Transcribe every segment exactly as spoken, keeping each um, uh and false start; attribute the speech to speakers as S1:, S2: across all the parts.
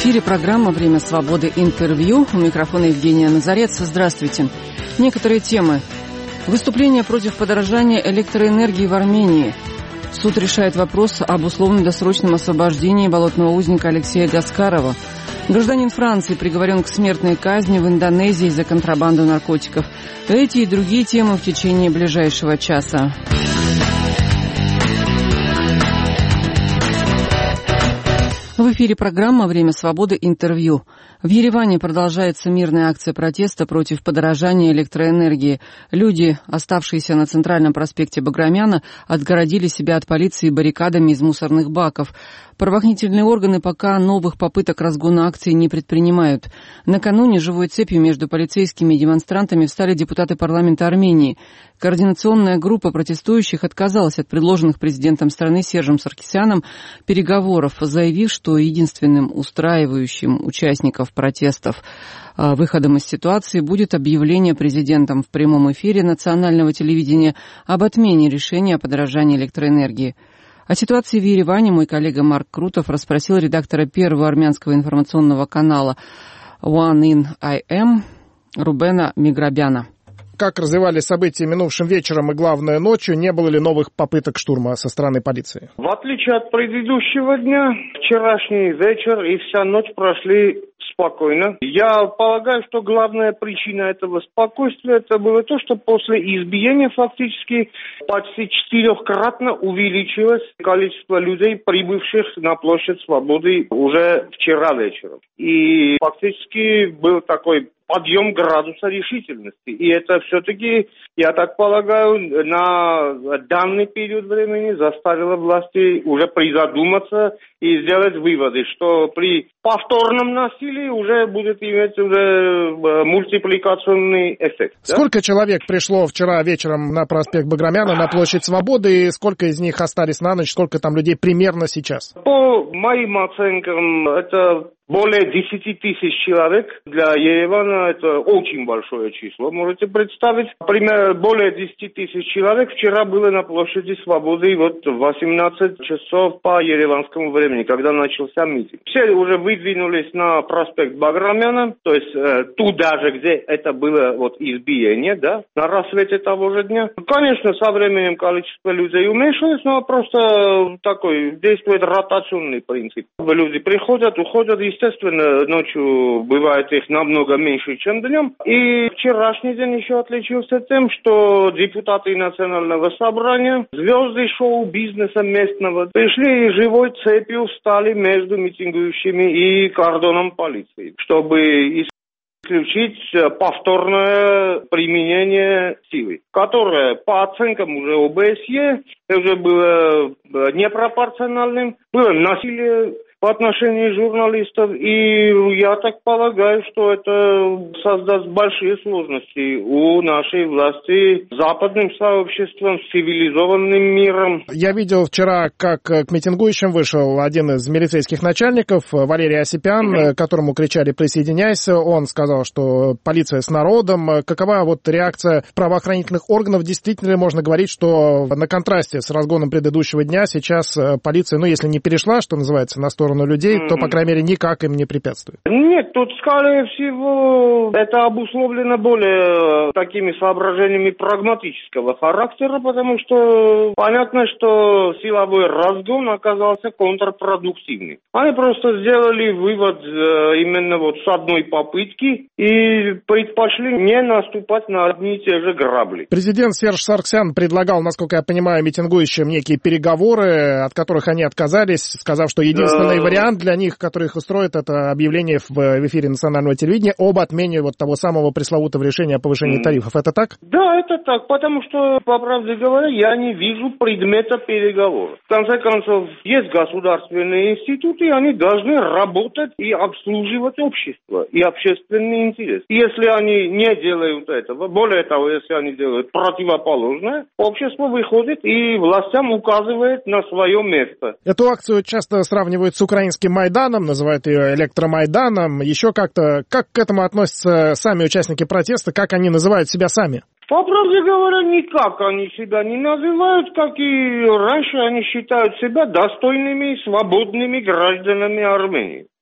S1: В эфире программа «Время свободы. Интервью». У микрофона Евгения Назарец. Здравствуйте. Некоторые темы. Выступление против подорожания электроэнергии в Армении. Суд решает вопрос об условно-досрочном освобождении болотного узника Алексея Гаскарова. Гражданин Франции приговорен к смертной казни в Индонезии за контрабанду наркотиков. Эти и другие темы в течение ближайшего часа. В эфире программа «Время свободы. Интервью». В Ереване продолжается мирная акция протеста против подорожания электроэнергии. Люди, оставшиеся на центральном проспекте Баграмяна, отгородили себя от полиции баррикадами из мусорных баков. Правоохранительные органы пока новых попыток разгона акции не предпринимают. Накануне живой цепью между полицейскими и демонстрантами встали депутаты парламента Армении. Координационная группа протестующих отказалась от предложенных президентом страны Сержем Саркисяном переговоров, заявив, что единственным устраивающим участников протестов выходом из ситуации будет объявление президентом в прямом эфире национального телевидения об отмене решения о подорожании электроэнергии. О ситуации в Ереване мой коллега Марк Крутов расспросил редактора первого армянского информационного канала One in I Am Рубена Миграбяна.
S2: Как развивались события минувшим вечером и, главное, ночью? Не было ли новых попыток штурма со стороны полиции?
S3: В отличие от предыдущего дня, вчерашний вечер и вся ночь прошли спокойно. Я полагаю, что главная причина этого спокойствия это было то, что после избиения фактически почти четырехкратно увеличилось количество людей, прибывших на площадь Свободы уже вчера вечером. И фактически был такой подъем градуса решительности. И это все-таки, я так полагаю, на данный период времени заставило власти уже призадуматься и сделать выводы, что при повторном насилии уже будет иметь уже мультипликационный эффект.
S2: Сколько да? человек пришло вчера вечером на проспект Баграмяна, на площадь Свободы, и сколько из них остались на ночь, сколько там людей примерно сейчас?
S3: По моим оценкам, это более десять тысяч человек. Для Еревана это очень большое число. Можете представить, примерно более десять тысяч человек вчера было на площади Свободы вот в восемнадцать часов по ереванскому времени, когда начался митинг. Все уже выдвинулись на проспект Баграмяна, то есть э, туда же, где это было вот избиение, да, на рассвете того же дня. Конечно, со временем количество людей уменьшилось, но просто такой действует ротационный принцип. Люди приходят, уходят, естественно, ночью бывает их намного меньше, чем днем. И вчерашний день еще отличился тем, что депутаты Национального собрания, звезды шоу-бизнеса местного, пришли и живой цепью встали между митингующими и кордоном полиции, чтобы исключить повторное применение силы, которое по оценкам уже О Бэ Эс Е уже было непропорциональным, было насилие по отношению журналистов, и я так полагаю, что это создаст большие сложности у нашей власти с западным сообществом, с цивилизованным миром.
S2: Я видел вчера, как к митингующим вышел один из милицейских начальников, Валерий Осипян, mm-hmm. которому кричали «присоединяйся». Он сказал, что полиция с народом. Какова вот реакция правоохранительных органов? Действительно ли можно говорить, что на контрасте с разгоном предыдущего дня сейчас полиция, ну если не перешла, что называется, на сторону людей, то, по крайней мере, никак им не препятствует?
S3: Нет, тут, скорее всего, это обусловлено более такими соображениями прагматического характера, потому что понятно, что силовой разгон оказался контрпродуктивным. Они просто сделали вывод именно вот с одной попытки и предпочли не наступать на одни и те же грабли.
S2: Президент Серж Саркисян предлагал, насколько я понимаю, митингующим некие переговоры, от которых они отказались, сказав, что единственный вариант для них, который их устроит, это объявление в, в эфире национального телевидения об отмене вот того самого пресловутого решения о повышении mm. тарифов. Это так?
S3: Да, это так, потому что, по правде говоря, я не вижу предмета переговоров. В конце концов, есть государственные институты, они должны работать и обслуживать общество и общественный интерес. Если они не делают этого, более того, если они делают противоположное, общество выходит и властям указывает на свое место.
S2: Эту акцию часто сравнивают с украинским Майданом, называют ее электромайданом. Еще как-то, как к этому относятся сами участники протеста, как они называют себя сами?
S3: По правде говоря, никак они себя не называют, как и раньше они считают себя достойными и свободными гражданами Армении.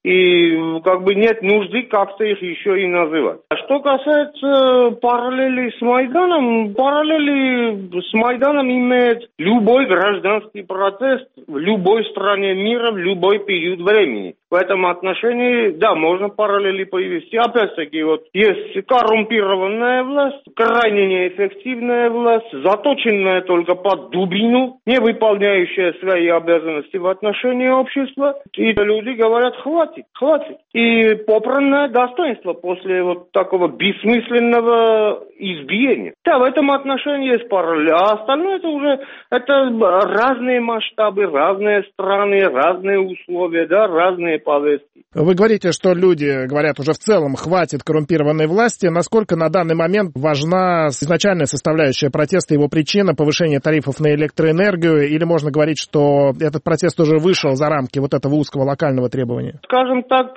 S3: И как бы нет нужды как-то их еще и называть. А что касается параллели с Майданом, параллели с Майданом имеет любой гражданский протест в любой стране мира, в любой период времени. В этом отношении, да, можно параллели повести. Опять-таки, вот есть коррумпированная власть, крайне неэффективная власть, заточенная только под дубину, не выполняющая свои обязанности в отношении общества. И люди говорят, хватит, хватит. И попранное достоинство после вот такого бессмысленного избиения. Да, в этом отношении есть параллели. А остальное это уже это разные масштабы, разные страны, разные условия, да, разные повестки.
S2: Вы говорите, что люди говорят уже в целом, хватит коррумпированной власти. Насколько на данный момент важна изначальная составляющая протеста, его причина, повышение тарифов на электроэнергию, или можно говорить, что этот протест уже вышел за рамки вот этого узкого локального требования?
S3: Скажем так,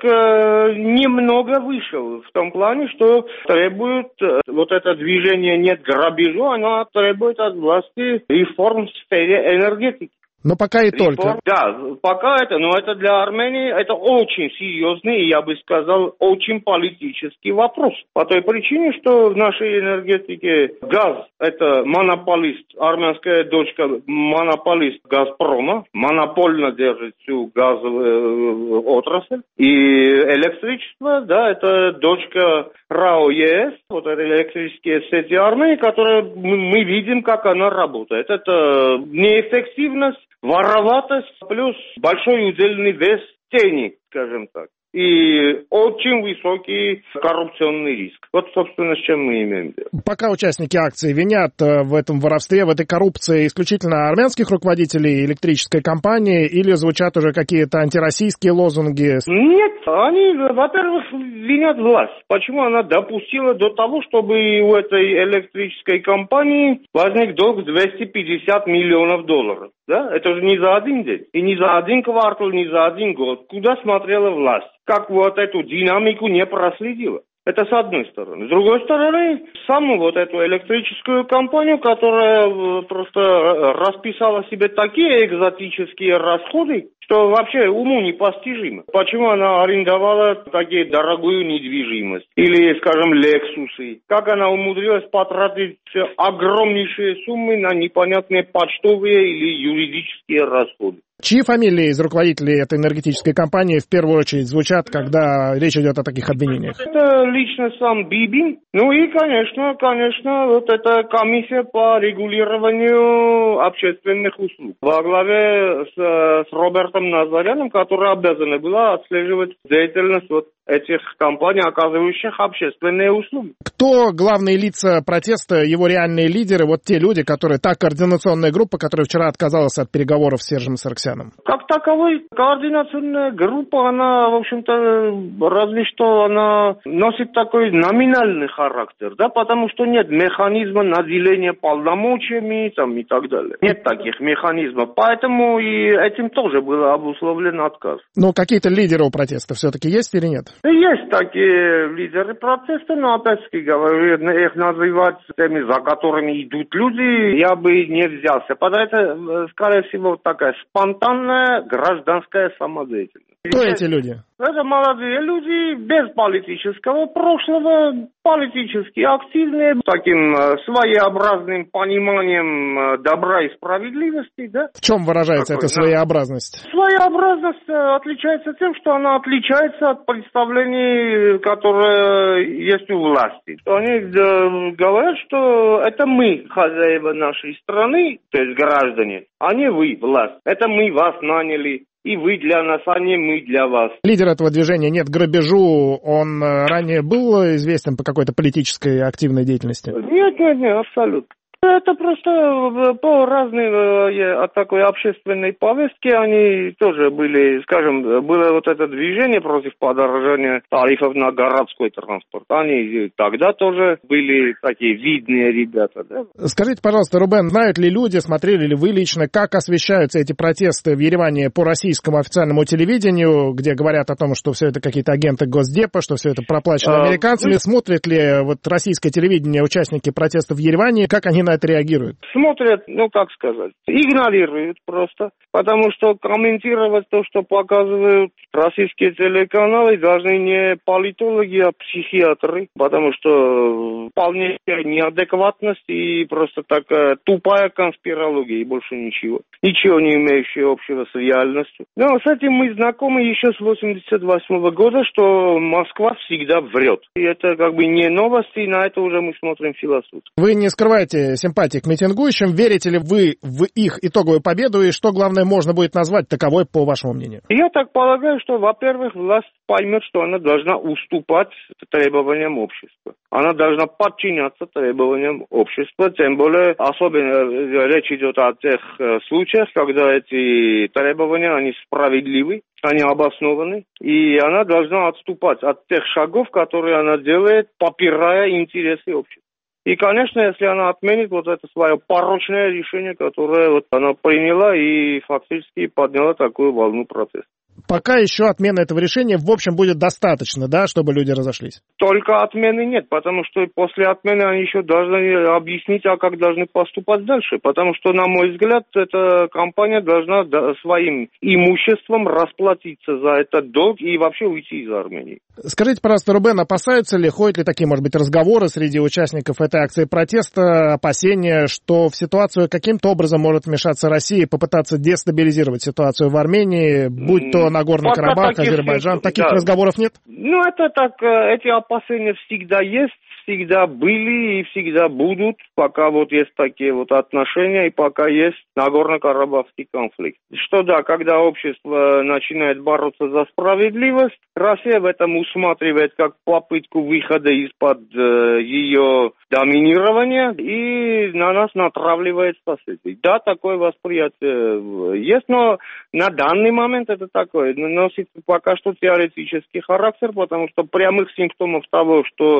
S3: немного вышел, в том плане, что требует вот это движение «Нет грабежу», оно требует от власти реформ в сфере энергетики.
S2: Но пока и
S3: Реформ,
S2: только.
S3: Да, пока это, но это для Армении, это очень серьезный, я бы сказал, очень политический вопрос. По той причине, что в нашей энергетике газ – это монополист, армянская дочка – монополист «Газпрома», монопольно держит всю газовую отрасль. И электричество, да, это дочка РАО ЕС, вот это электрические сети Армении, которые мы, мы видим, как она работает. Это неэффективность, вороватость, плюс большой удельный вес тени, скажем так. И очень высокий коррупционный риск. Вот, собственно, с чем мы имеем дело.
S2: Пока участники акции винят в этом воровстве, в этой коррупции исключительно армянских руководителей электрической компании, или звучат уже какие-то антироссийские лозунги?
S3: Нет, они, во-первых, винят власть. Почему она допустила до того, чтобы у этой электрической компании возник долг двести пятьдесят миллионов долларов? Да? Это же не за один день, и не за один квартал, не за один год. Куда смотрела власть? Как вот эту динамику не проследила? Это с одной стороны. С другой стороны, саму вот эту электрическую компанию, которая просто расписала себе такие экзотические расходы, что вообще уму непостижимо. Почему она арендовала такие дорогую недвижимость? Или, скажем, Лексусы? Как она умудрилась потратить огромнейшие суммы на непонятные почтовые или юридические расходы?
S2: Чьи фамилии из руководителей этой энергетической компании в первую очередь звучат, когда речь идет о таких обвинениях?
S3: Это лично сам Бибин. Ну и, конечно, конечно, вот эта комиссия по регулированию общественных услуг. Во главе с, с Робертом Назаряном, которая обязана была отслеживать деятельность вот этих компаний, оказывающих общественные услуги.
S2: Кто главные лица протеста, его реальные лидеры, вот те люди, которые, та координационная группа, которая вчера отказалась от переговоров с Сержем Сарксяном?
S3: Как таковой, координационная группа, она, в общем-то, разве что она носит такой номинальный характер, да, потому что нет механизма наделения полномочиями там, и так далее. Нет таких механизмов, поэтому и этим тоже был обусловлен отказ.
S2: Но какие-то лидеры у протеста все-таки есть или нет?
S3: Есть такие лидеры протеста, но опять-таки говорю, их называть теми, за которыми идут люди, я бы не взялся. Потому это, скорее всего, такая спонтанная гражданская самодеятельность.
S2: Кто эти люди?
S3: Это молодые люди без политического прошлого, политически активные, таким своеобразным пониманием добра и справедливости, да?
S2: В чем выражается Какой, эта своеобразность?
S3: Своеобразность отличается тем, что она отличается от представлений, которые есть у власти. Они говорят, что это мы, хозяева нашей страны, то есть граждане, а не вы, власть. Это мы вас наняли. И вы для нас, а не мы для вас. Лидер
S2: этого движения «Нет грабежу», он ранее был известен по какой-то политической активной деятельности?
S3: Нет, нет, нет, абсолютно. Это просто по разной от такой общественной повестки они тоже были, скажем, было вот это движение против подорожания тарифов на городской транспорт. Они тогда тоже были такие видные ребята, да?
S2: Скажите, пожалуйста, Рубен, знают ли люди, смотрели ли вы лично, как освещаются эти протесты в Ереване по российскому официальному телевидению, где говорят о том, что все это какие-то агенты Госдепа, что все это проплачено американцами? А, вы... Смотрят ли вот российское телевидение участники протестов в Ереване, как они на на это реагируют?
S3: Смотрят, ну как сказать, игнорируют просто. Потому что комментировать то, что показывают российские телеканалы, должны не политологи, а психиатры. Потому что вполне неадекватность и просто такая тупая конспирология и больше ничего. Ничего не имеющее общего с реальностью. Но с этим мы знакомы еще с восемьдесят восьмого года, что Москва всегда врет. И это как бы не новости, и на это уже мы смотрим философски.
S2: Вы не скрываете симпатии к митингующим. Верите ли вы в их итоговую победу? И что, главное, можно будет назвать таковой, по вашему мнению?
S3: Я так полагаю, что, во-первых, власть поймет, что она должна уступать требованиям общества. Она должна подчиняться требованиям общества. Тем более, особенно речь идет о тех э, случаях, когда эти требования, они справедливы, они обоснованы. И она должна отступать от тех шагов, которые она делает, попирая интересы общества. И, конечно, если она отменит вот это свое порочное решение, которое вот она приняла и фактически подняла такую волну протеста.
S2: Пока еще отмена этого решения, в общем, будет достаточно, да, чтобы люди разошлись?
S3: Только отмены нет, потому что после отмены они еще должны объяснить, а как должны поступать дальше. Потому что, на мой взгляд, эта компания должна своим имуществом расплатиться за этот долг и вообще уйти из Армении.
S2: Скажите, пожалуйста, Рубен, опасаются ли, ходят ли такие, может быть, разговоры среди участников этой акции протеста, опасения, что в ситуацию каким-то образом может вмешаться Россия и попытаться дестабилизировать ситуацию в Армении, будь то Нагорный
S3: Пока
S2: Карабах,
S3: таких,
S2: Азербайджан? Таких
S3: да.
S2: разговоров нет?
S3: Ну, это так, эти опасения всегда есть, всегда были и всегда будут, пока вот есть такие вот отношения и пока есть Нагорно-Карабахский конфликт. Что да, когда общество начинает бороться за справедливость, Россия в этом усматривает как попытку выхода из-под э, ее доминирования и на нас натравливает соседей. Да, такое восприятие есть, но на данный момент это такое, носит пока что теоретический характер, потому что прямых симптомов того, что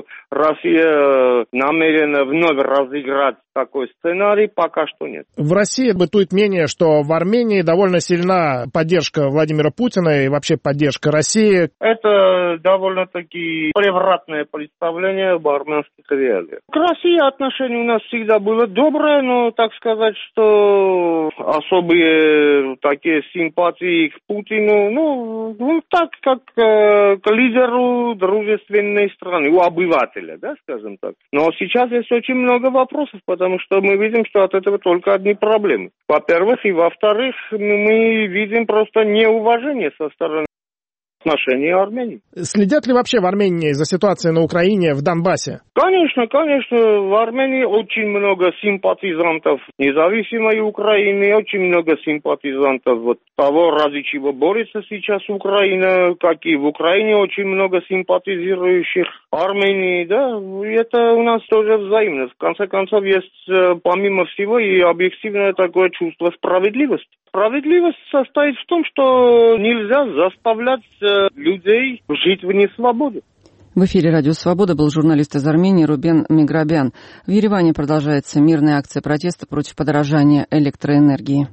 S3: Россия намерена вновь разыграть такой сценарий, пока что нет.
S2: В России бытует мнение, что в Армении довольно сильна поддержка Владимира Путина и вообще поддержка России.
S3: Это довольно-таки превратное представление об армянских реалиях. К России отношение у нас всегда было доброе, но, так сказать, что особые такие симпатии к Путину, ну, ну так, как э, к лидеру дружественной страны, у обывателя, да, скажем так. Но сейчас есть очень много вопросов, потому что мы видим, что от этого только одни проблемы. Во-первых, и во-вторых, мы видим просто неуважение со стороны отношений Армении.
S2: Следят ли вообще в Армении за ситуацией на Украине, в Донбассе?
S3: Конечно, конечно. В Армении очень много симпатизантов независимой Украины, очень много симпатизантов вот того, ради чего борется сейчас Украина, как и в Украине очень много симпатизирующих Армении, да, и это у нас тоже взаимно. В конце концов, есть, помимо всего, и объективное такое чувство справедливости. Справедливость состоит в том, что нельзя заставлять людей жить в несвободе.
S1: В эфире «Радио Свобода» был журналист из Армении Рубен Миграбян. В Ереване продолжается мирная акция протеста против подорожания электроэнергии.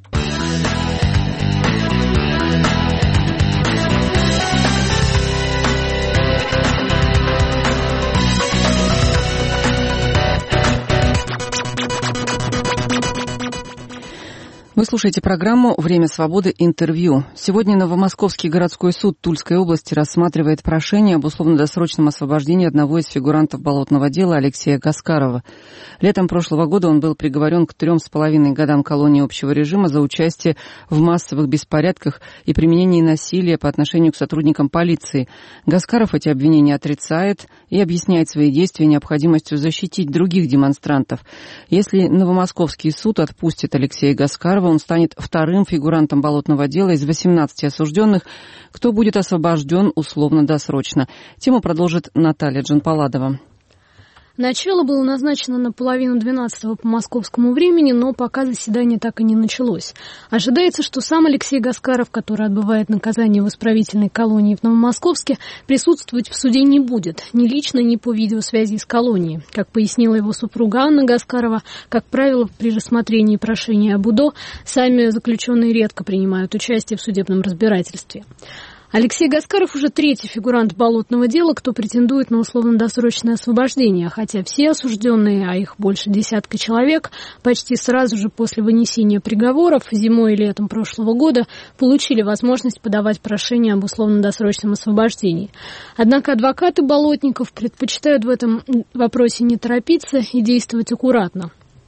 S1: Вы слушаете программу «Время свободы. Интервью». Сегодня Новомосковский городской суд Тульской области рассматривает прошение об условно-досрочном освобождении одного из фигурантов болотного дела Алексея Гаскарова. Летом прошлого года он был приговорен к трем с половиной годам колонии общего режима за участие в массовых беспорядках и применении насилия по отношению к сотрудникам полиции. Гаскаров эти обвинения отрицает и объясняет свои действия необходимостью защитить других демонстрантов. Если Новомосковский суд отпустит Алексея Гаскарова, он станет вторым фигурантом болотного дела из восемнадцати осужденных, кто будет освобожден условно-досрочно. Тему продолжит Наталья Джанпаладова.
S4: Начало было назначено на половину двенадцатого по московскому времени, но пока заседание так и не началось. Ожидается, что сам Алексей Гаскаров, который отбывает наказание в исправительной колонии в Новомосковске, присутствовать в суде не будет, ни лично, ни по видеосвязи с колонией. Как пояснила его супруга Анна Гаскарова, как правило, при рассмотрении прошения об УДО сами заключенные редко принимают участие в судебном разбирательстве. Алексей Гаскаров уже третий фигурант болотного дела, кто претендует на условно-досрочное освобождение, хотя все осужденные, а их больше десятка человек, почти сразу же после вынесения приговоров зимой и летом прошлого года получили возможность подавать прошение об условно-досрочном освобождении. Однако адвокаты болотников предпочитают в этом вопросе не торопиться и действовать аккуратно.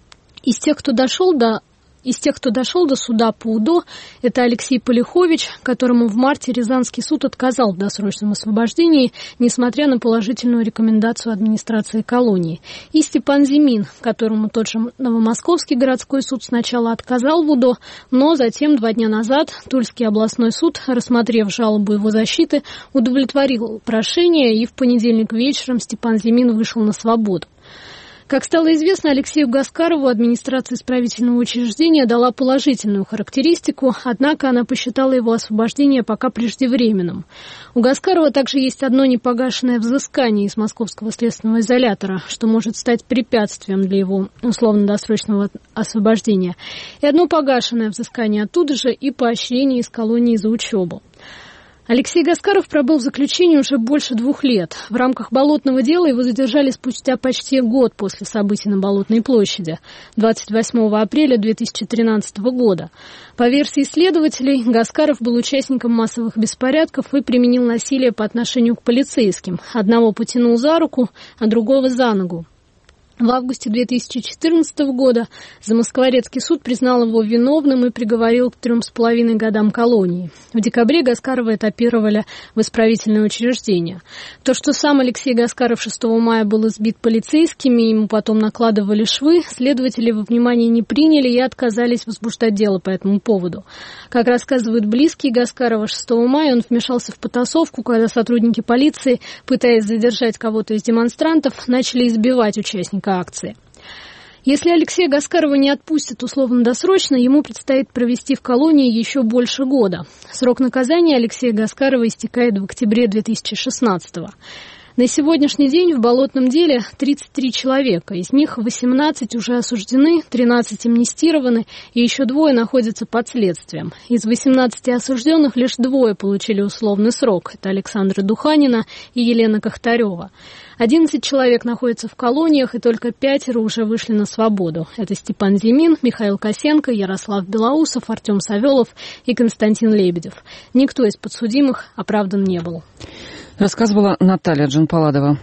S4: Из тех, кто дошел до Из тех, кто дошел до суда по УДО, это Алексей Полихович, которому в марте Рязанский суд отказал в досрочном освобождении, несмотря на положительную рекомендацию администрации колонии. И Степан Зимин, которому тот же Новомосковский городской суд сначала отказал в УДО, но затем два дня назад Тульский областной суд, рассмотрев жалобу его защиты, удовлетворил прошение, и в понедельник вечером Степан Зимин вышел на свободу. Как стало известно, Алексею Гаскарову администрация исправительного учреждения дала положительную характеристику, однако она посчитала его освобождение пока преждевременным. У Гаскарова также есть одно непогашенное взыскание из московского следственного изолятора, что может стать препятствием для его условно-досрочного освобождения, и одно погашенное взыскание оттуда же и поощрение из колонии за учебу. Алексей Гаскаров пробыл в заключении уже больше двух лет. В рамках болотного дела его задержали спустя почти год после событий на Болотной площади, двадцать восьмого апреля две тысячи тринадцатого года. По версии следователей, Гаскаров был участником массовых беспорядков и применил насилие по отношению к полицейским. Одного потянул за руку, а другого за ногу. В августе две тысячи четырнадцатого года Замоскворецкий суд признал его виновным и приговорил к трем с половиной годам колонии. В декабре Гаскарова этапировали в исправительное учреждение. То, что сам Алексей Гаскаров шестого мая был избит полицейскими, ему потом накладывали швы, следователи во внимание не приняли и отказались возбуждать дело по этому поводу. Как рассказывают близкие Гаскарова, шестого мая он вмешался в потасовку, когда сотрудники полиции, пытаясь задержать кого-то из демонстрантов, начали избивать участников акции. Если Алексея Гаскарова не отпустят условно-досрочно, ему предстоит провести в колонии еще больше года. Срок наказания Алексея Гаскарова истекает в октябре две тысячи шестнадцатого. На сегодняшний день в болотном деле тридцать три человека. Из них восемнадцать уже осуждены, тринадцать амнистированы и еще двое находятся под следствием. Из восемнадцати осужденных лишь двое получили условный срок. Это Александра Духанина и Елена Кохтарева. одиннадцать человек находятся в колониях, и только пятеро уже вышли на свободу. Это Степан Зимин, Михаил Косенко, Ярослав Белоусов, Артем Савелов и Константин Лебедев. Никто из подсудимых оправдан не был.
S1: Рассказывала Наталья Джанпаладова.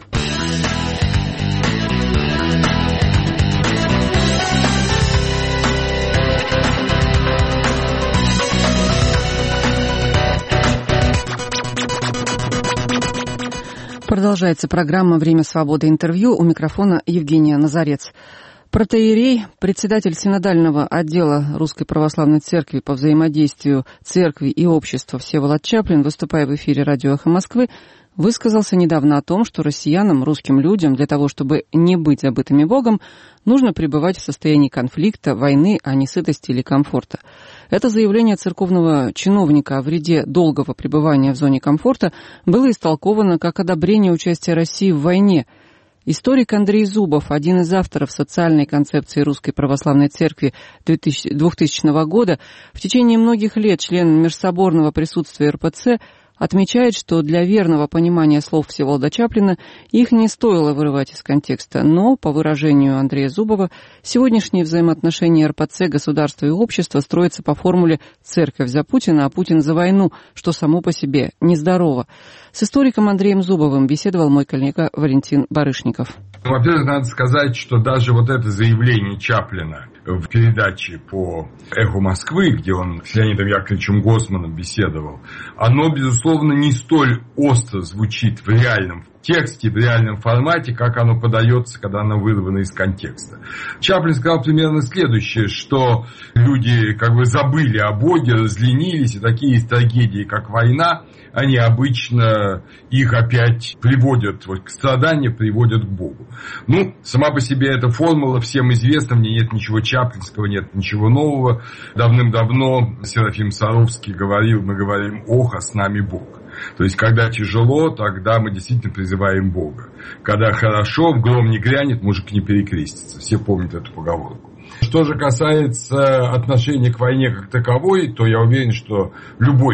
S1: Продолжается программа «Время свободы. Интервью». У микрофона Евгения Назарец. Протоиерей, председатель синодального отдела Русской Православной Церкви по взаимодействию церкви и общества Всеволод Чаплин, выступая в эфире радио «Эхо Москвы», высказался недавно о том, что россиянам, русским людям, для того, чтобы не быть забытыми Богом, нужно пребывать в состоянии конфликта, войны, а не сытости или комфорта. Это заявление церковного чиновника о вреде долгого пребывания в зоне комфорта было истолковано как одобрение участия России в войне. Историк Андрей Зубов, один из авторов социальной концепции Русской Православной Церкви двухтысячного года, в течение многих лет член межсоборного присутствия эр пэ цэ, отмечает, что для верного понимания слов Всеволода Чаплина их не стоило вырывать из контекста. Но, по выражению Андрея Зубова, сегодняшние взаимоотношения эр пэ цэ, государства и общества строятся по формуле «церковь за Путина, а Путин за войну», что само по себе нездорово. С историком Андреем Зубовым беседовал мой коллега Валентин Барышников.
S5: Во-первых, надо сказать, что даже вот это заявление Чаплина в передаче по «Эху Москвы», где он с Леонидом Яковлевичем Госманом беседовал, оно, безусловно, не столь остро звучит в реальном тексте, в реальном формате, как оно подается, когда оно вырвано из контекста. Чаплин сказал примерно следующее, что люди как бы забыли о Боге, разленились, и такие трагедии, как война, они обычно их опять приводят вот, к страданию, приводят к Богу. Ну, сама по себе эта формула всем известна, в ней нет ничего чаплинского, нет ничего нового. Давным-давно Серафим Саровский говорил, мы говорим «Ох, а с нами Бог». То есть, когда тяжело, тогда мы действительно призываем Бога. Когда хорошо, в гром не грянет, мужик не перекрестится. Все помнят эту поговорку. Что же касается отношения к войне как таковой, то я уверен, что любой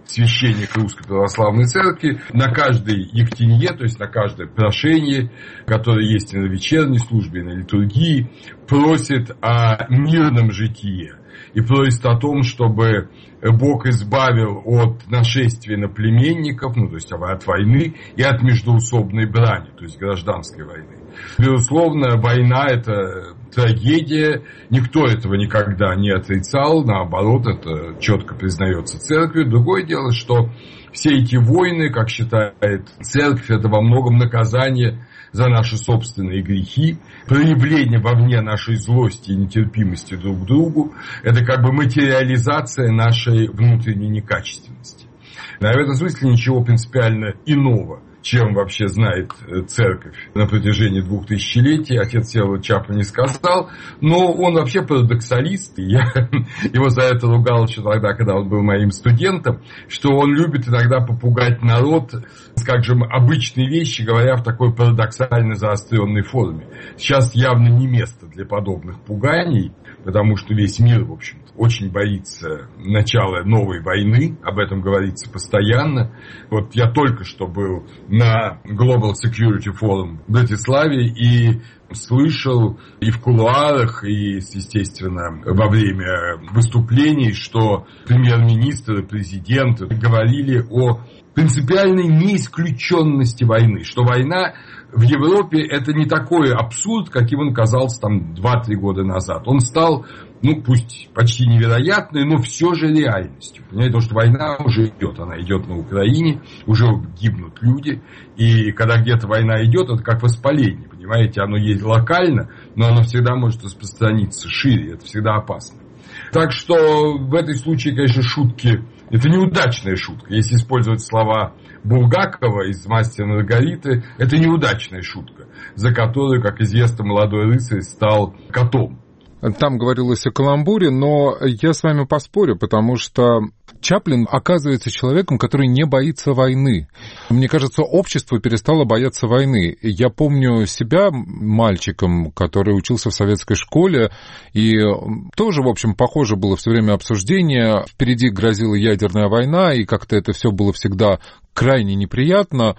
S5: священник Русской Православной Церкви на каждой ектенье, то есть на каждое прошение, которое есть и на вечерней службе, и на литургии, просит о мирном житии и просит о том, чтобы Бог избавил от нашествия на племенников, ну, то есть от войны и от междоусобной брани, то есть гражданской войны. Безусловно, война – это трагедия, никто этого никогда не отрицал, наоборот, это четко признается церковью. Другое дело, что все эти войны, как считает церковь, это во многом наказание за наши собственные грехи, проявление вовне нашей злости и нетерпимости друг к другу, это как бы материализация нашей внутренней некачественности. В этом смысле ничего принципиально иного, чем вообще знает церковь на протяжении двух тысячелетий, отец Всеволод Чаплин не сказал, но он вообще парадоксалист, и я его за это ругал еще тогда, когда он был моим студентом, что он любит иногда попугать народ, скажем, обычные вещи, говоря в такой парадоксально заостренной форме. Сейчас явно не место для подобных пуганий, потому что весь мир, в общем-то, очень боится начала новой войны, об этом говорится постоянно. Вот я только что был на Global Security Forum в Братиславе и слышал и в кулуарах, и, естественно, во время выступлений, что премьер-министр и президент говорили о принципиальной неисключенности войны, что война в Европе это не такой абсурд, каким он казался там два-три года назад. Он стал, ну, пусть почти невероятной, но все же реальностью. Понимаете, потому что война уже идет, она идет на Украине, уже гибнут люди, и когда где-то война идет, это как воспаление, понимаете, оно есть локально, но оно всегда может распространиться шире, это всегда опасно. Так что в этой случае, конечно, шутки, это неудачная шутка. Если использовать слова Булгакова из «Мастера и Маргариты», это неудачная шутка, за которую, как известно, молодой рыцарь стал котом.
S6: Там говорилось о каламбуре, но я с вами поспорю, потому что Чаплин оказывается человеком, который не боится войны. Мне кажется, общество перестало бояться войны. Я помню себя мальчиком, который учился в советской школе, и тоже, в общем, похоже было все время обсуждение. Впереди грозила ядерная война, и как-то это все было всегда крайне неприятно,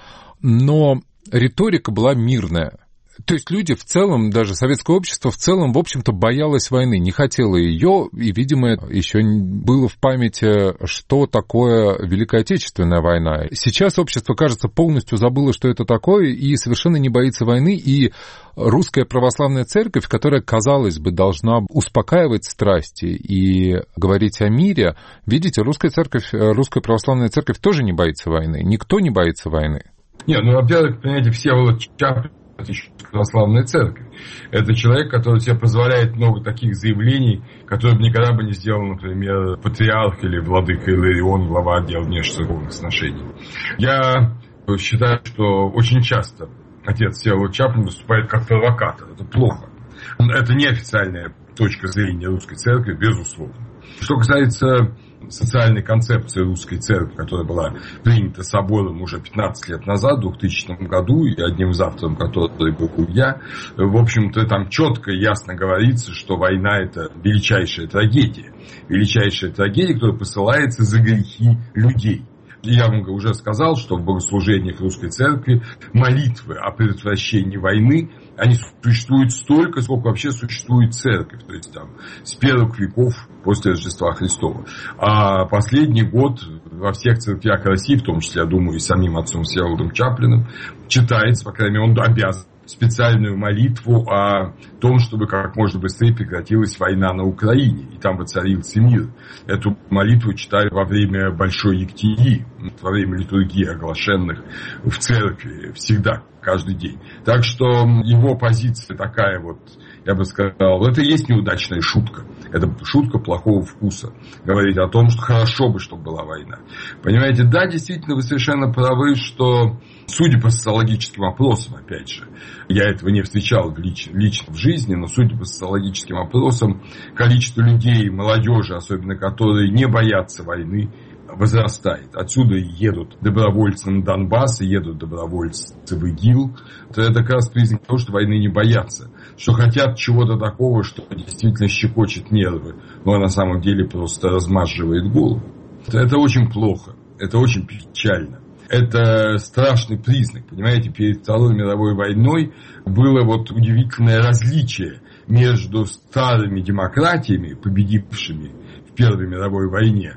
S6: но риторика была мирная. То есть люди в целом, даже советское общество в целом, в общем-то, боялось войны, не хотело ее, и, видимо, еще было в памяти, что такое Великая Отечественная война. Сейчас общество, кажется, полностью забыло, что это такое, и совершенно не боится войны, и Русская Православная Церковь, которая, казалось бы, должна успокаивать страсти и говорить о мире, видите, Русская Церковь, Русская Православная Церковь тоже не боится войны, никто не боится войны.
S5: Нет, ну, во-первых, понимаете, Всеволод Чаплин, Православная Церковь. Это человек, который себе позволяет много таких заявлений, которые бы никогда бы не сделал, например, патриарх или владыка Иларион, глава отдела внешнецерковных отношений. Я считаю, что очень часто отец Всеволод Чаплин выступает как провокатор. Это плохо. Это неофициальная точка зрения Русской Церкви, безусловно. Что касается социальной концепции Русской Церкви, которая была принята собором уже пятнадцать лет назад, в двухтысячном году, и одним из авторов которой был я, в общем-то, там четко и ясно говорится, что война – это величайшая трагедия. Величайшая трагедия, которая посылается за грехи людей. Я вам уже сказал, что в богослужениях Русской Церкви молитвы о предотвращении войны, они существуют столько, сколько вообще существует церковь, то есть там с первых веков после Рождества Христова. А последний год во всех церквях России, в том числе, я думаю, и самим отцом Всеволодом Чаплиным, читается, по крайней мере, он обязан специальную молитву о том, чтобы как можно быстрее прекратилась война на Украине, и там воцарился мир. Эту молитву читали во время Большой Ектеньи, во время литургии, оглашенных в церкви, всегда, каждый день. Так что его позиция такая вот, я бы сказал, это и есть неудачная шутка. Это шутка плохого вкуса. Говорить о том, что хорошо бы, чтобы была война. Понимаете, да, действительно, вы совершенно правы, что, судя по социологическим опросам, опять же, я этого не встречал лично, лично в жизни, но судя по социологическим опросам, количество людей, молодежи, особенно которые не боятся войны, возрастает. Отсюда едут добровольцы на Донбасс, едут добровольцы в ИГИЛ. Это как раз признак того, что войны не боятся. Что хотят чего-то такого, что действительно щекочет нервы, но на самом деле просто размазывает голову. Это очень плохо. Это очень печально. Это страшный признак, понимаете, перед Второй мировой войной было вот удивительное различие между старыми демократиями, победившими в Первой мировой войне,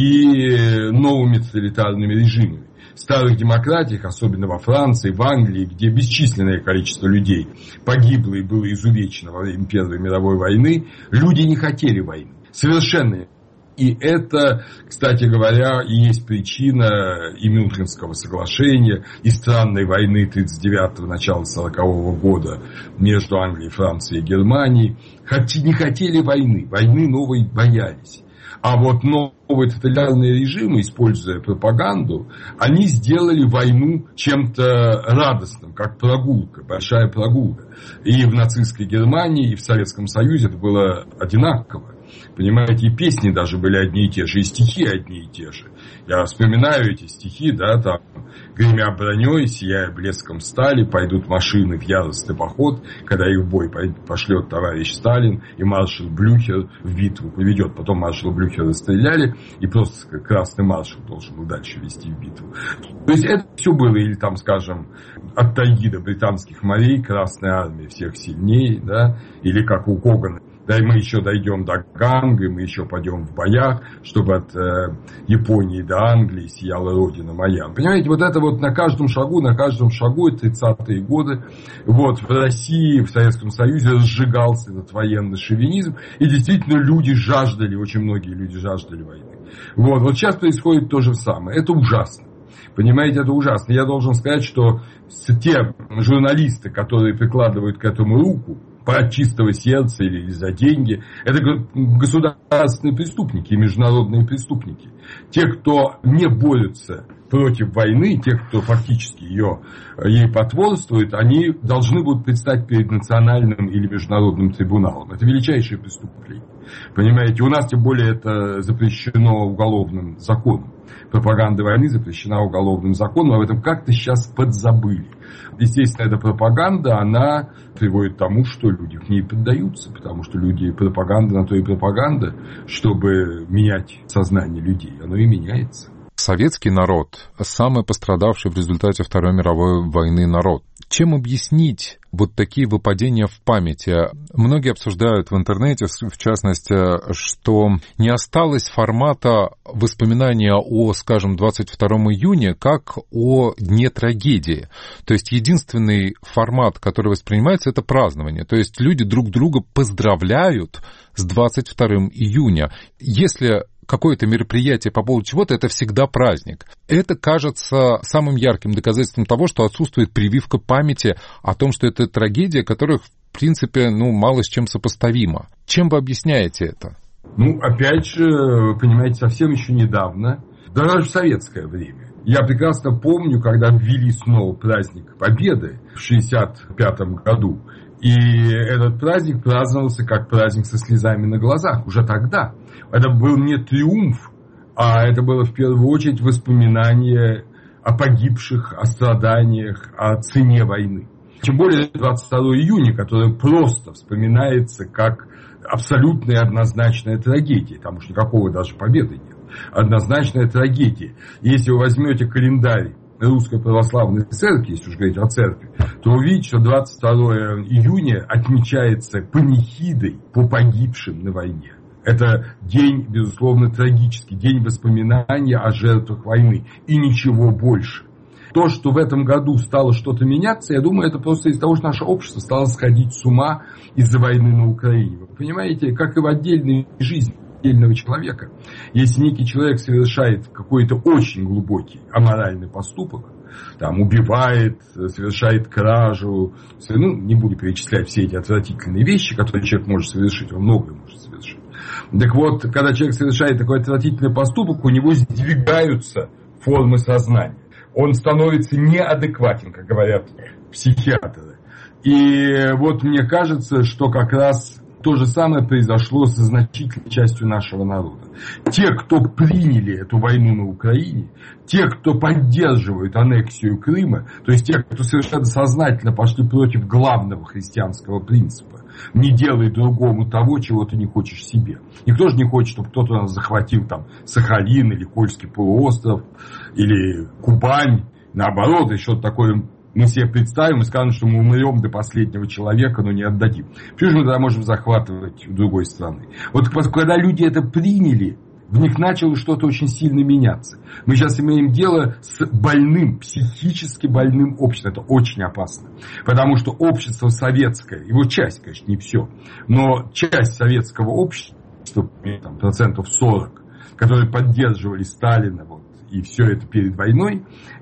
S5: и новыми тоталитарными режимами. В старых демократиях, особенно во Франции, в Англии, где бесчисленное количество людей погибло и было изувечено во время Первой мировой войны, люди не хотели войны. Совершенно. И это, кстати говоря, и есть причина и Мюнхенского соглашения, и странной войны тридцать девятого, начала сорокового года между Англией, Францией и Германией. Не хотели войны, войны новой боялись. А вот новые тоталитарные режимы, используя пропаганду, они сделали войну чем-то радостным, как прогулка, большая прогулка. И в нацистской Германии, и в Советском Союзе это было одинаково. Понимаете, и песни даже были одни и те же, и стихи одни и те же. Я вспоминаю эти стихи, да, там, гремя броней, сияя блеском стали, пойдут машины в яростный поход, когда их в бой пошлет товарищ Сталин, и маршал Блюхер в битву поведет. Потом маршала Блюхера расстреляли, и просто красный маршал должен был дальше вести в битву. То есть это все было, или там, скажем, от тайги до британских морей, Красная Армия всех сильнее, да, или как у Когана. Да, и мы еще дойдем до Ганга, мы еще пойдем в боях, чтобы от э, Японии до Англии сияла родина моя. Понимаете, вот это вот на каждом шагу, на каждом шагу, тридцатые годы, вот в России, в Советском Союзе разжигался этот военный шовинизм, и действительно люди жаждали, очень многие люди жаждали войны. Вот, вот сейчас происходит то же самое. Это ужасно. Понимаете, это ужасно. Я должен сказать, что те журналисты, которые прикладывают к этому руку, от чистого сердца или за деньги, это государственные преступники и международные преступники. Те, кто не борются против войны, те, кто фактически ее, ей потворствует, они должны будут предстать перед национальным или международным трибуналом. Это величайшее преступление. Понимаете, у нас тем более это запрещено уголовным законом. Пропаганда войны запрещена уголовным законом, об этом как-то сейчас подзабыли. Естественно, эта пропаганда, она приводит к тому, что люди к ней поддаются, потому что люди, пропаганда на то и пропаганда, чтобы менять сознание людей, оно и меняется.
S6: Советский народ, самый пострадавший в результате Второй мировой войны народ. Чем объяснить вот такие выпадения в памяти? Многие обсуждают в интернете, в частности, что не осталось формата воспоминания о, скажем, двадцать второго июня, как о дне трагедии. То есть единственный формат, который воспринимается, это празднование. То есть люди друг друга поздравляют с двадцать второго июня. Если какое-то мероприятие по поводу чего-то, это всегда праздник. Это кажется самым ярким доказательством того, что отсутствует прививка памяти о том, что это трагедия, которая, в принципе, ну, мало с чем сопоставима. Чем вы объясняете это?
S5: Ну, опять же, вы понимаете, совсем еще недавно, даже в советское время, я прекрасно помню, когда ввели снова праздник Победы в шестьдесят пятом году, и этот праздник праздновался как праздник со слезами на глазах уже тогда. Это был не триумф, а это было в первую очередь воспоминание о погибших, о страданиях, о цене войны. Тем более двадцать второго июня, который просто вспоминается как абсолютная и однозначная трагедия. Там уж никакого даже победы нет. Однозначная трагедия. Если вы возьмете календарь Русской Православной Церкви, если уж говорить о церкви, то увидите, что двадцать второго июня отмечается панихидой по погибшим на войне. Это день, безусловно, трагический, день воспоминания о жертвах войны и ничего больше. То, что в этом году стало что-то меняться, я думаю, это просто из-за того, что наше общество стало сходить с ума из-за войны на Украине. Вы понимаете, как и в отдельной жизни отдельного человека. Если некий человек совершает какой-то очень глубокий аморальный поступок, там, убивает, совершает кражу, ну, не буду перечислять все эти отвратительные вещи, которые человек может совершить, он многое может совершить. Так вот, когда человек совершает такой отвратительный поступок, у него сдвигаются формы сознания. Он становится неадекватен, как говорят психиатры. И вот мне кажется, что как раз то же самое произошло со значительной частью нашего народа. Те, кто приняли эту войну на Украине, те, кто поддерживают аннексию Крыма, то есть те, кто совершенно сознательно пошли против главного христианского принципа, Не делай другому того, чего ты не хочешь себе. Никто же не хочет, чтобы кто-то захватил там Сахалин или Кольский полуостров или Кубань. Наоборот, и что-то такое мы себе представим и скажем, что мы умрем до последнего человека, но не отдадим. Почему же мы тогда можем захватывать у другой страны? Вот когда люди это приняли, в них начало что-то очень сильно меняться. Мы сейчас имеем дело с больным, психически больным обществом. Это очень опасно. Потому что общество советское, его часть, конечно, не все, но часть советского общества, там, процентов сорок, которые поддерживали Сталина, вот, и все это перед войной,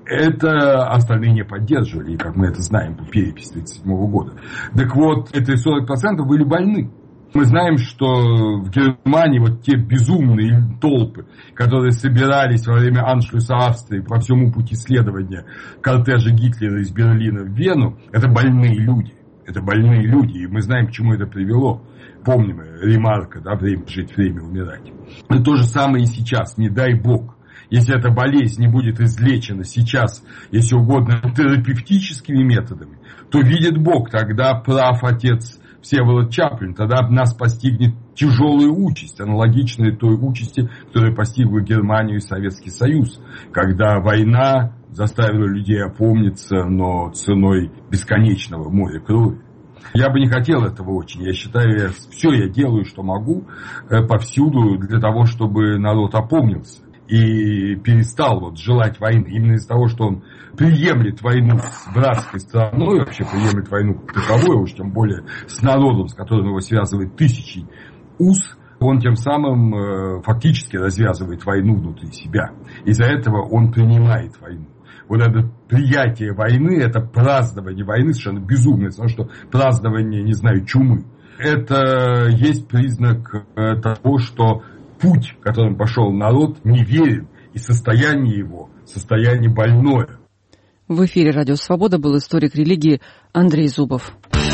S5: это остальные не поддерживали, и как мы это знаем по переписи тридцать седьмого года. Так вот, эти сорок процентов были больны. Мы знаем, что в Германии вот те безумные толпы, которые собирались во время аншлюса Австрии по всему пути следования кортежа Гитлера из Берлина в Вену, это больные люди. Это больные люди, и мы знаем, к чему это привело. Помним ремарка, да, время жить, время умирать. И то же самое и сейчас, не дай бог. Если эта болезнь не будет излечена сейчас, если угодно, терапевтическими методами, то видит Бог, тогда прав отец Всеволод Чаплин, тогда нас постигнет тяжелая участь, аналогичная той участи, которая постигла Германию и Советский Союз, когда война заставила людей опомниться, но ценой бесконечного моря крови. Я бы не хотел этого очень. Я считаю, я, все я делаю, что могу, повсюду для того, чтобы народ опомнился и перестал вот желать войны. Именно из-за того, что он приемлет войну с братской страной, вообще приемлет войну как таковой, уж тем более с народом, с которым его связывает тысячи уз, он тем самым э, фактически развязывает войну внутри себя. Из-за этого он принимает войну. Вот это приятие войны, это празднование войны совершенно безумное, потому что празднование, не знаю, чумы, это есть признак э, того, что путь, которым пошел народ, неверен, и состояние его, состояние больное.
S1: В эфире «Радио Свобода» был историк религии Андрей Зубов.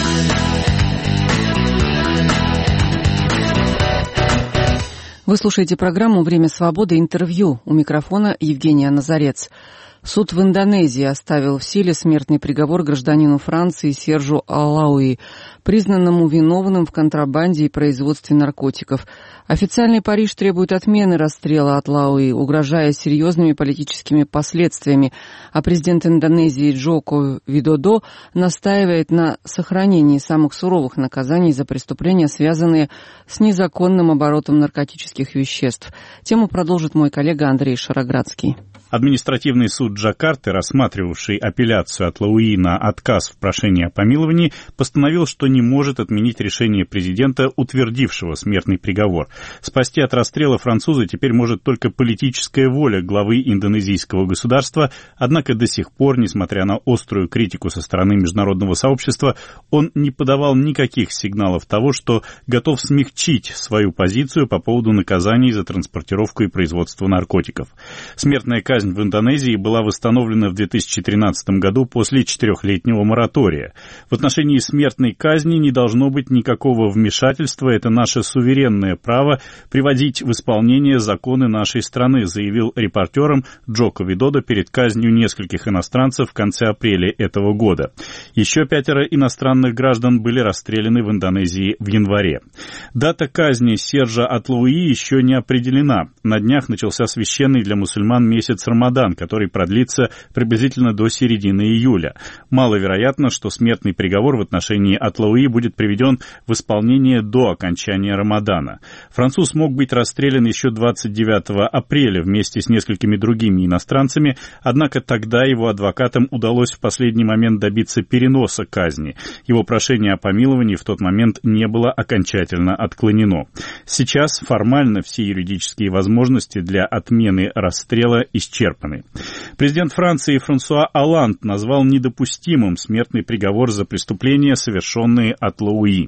S1: Вы слушаете программу «Время свободы. Интервью». У микрофона Евгения Назарец. Суд в Индонезии оставил в силе смертный приговор гражданину Франции Сержу Алауи, признанному виновным в контрабанде и производстве наркотиков. Официальный Париж требует отмены расстрела Алауи, угрожая серьезными политическими последствиями, а президент Индонезии Джоко Видодо настаивает на сохранении самых суровых наказаний за преступления, связанные с незаконным оборотом наркотических веществ. Тему продолжит мой коллега Андрей Шароградский.
S7: Административный суд Джакарты, рассматривавший апелляцию от Лауи на отказ в прошении о помиловании, постановил, что не может отменить решение президента, утвердившего смертный приговор. Спасти от расстрела француза теперь может только политическая воля главы индонезийского государства, однако до сих пор, несмотря на острую критику со стороны международного сообщества, он не подавал никаких сигналов того, что готов смягчить свою позицию по поводу наказаний за транспортировку и производство наркотиков. Смертная казнь в Индонезии была восстановлена в две тысячи тринадцатом году после четырехлетнего моратория. В отношении смертной казни не должно быть никакого вмешательства, это наше суверенное право приводить в исполнение законы нашей страны, заявил репортерам Джоко Видодо перед казнью нескольких иностранцев в конце апреля этого года. Еще пятеро иностранных граждан были расстреляны в Индонезии в январе. Дата казни Сержа Алауи еще не определена. На днях начался священный для мусульман месяц Рамадан, который продлится приблизительно до середины июля. Маловероятно, что смертный приговор в отношении Алауи будет приведен в исполнение до окончания Рамадана. Француз мог быть расстрелян еще двадцать девятого апреля вместе с несколькими другими иностранцами, однако тогда его адвокатам удалось в последний момент добиться переноса казни. Его прошение о помиловании в тот момент не было окончательно отклонено. Сейчас формально все юридические возможности для отмены расстрела исчерпаны. Президент Франции Франсуа Олланд назвал недопустимым смертный приговор за преступления, совершенные Алауи.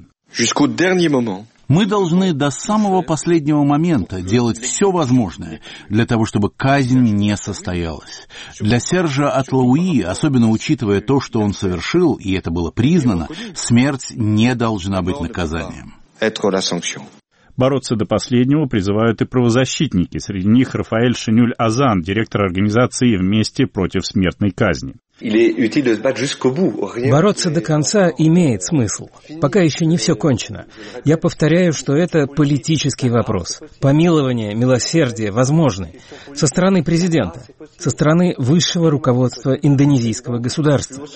S8: Мы должны до самого последнего момента делать все возможное для того, чтобы казнь не состоялась. Для Сержа Алауи, особенно учитывая то, что он совершил, и это было признано, смерть не должна быть наказанием.
S7: Бороться до последнего призывают и правозащитники. Среди них Рафаэль Шенюль-Азан, директор организации «Вместе против смертной казни».
S9: Бороться до конца имеет смысл. Пока еще не все кончено. Я повторяю, что это политический вопрос. Помилование, милосердие возможны. Со стороны президента, со стороны высшего руководства индонезийского государства.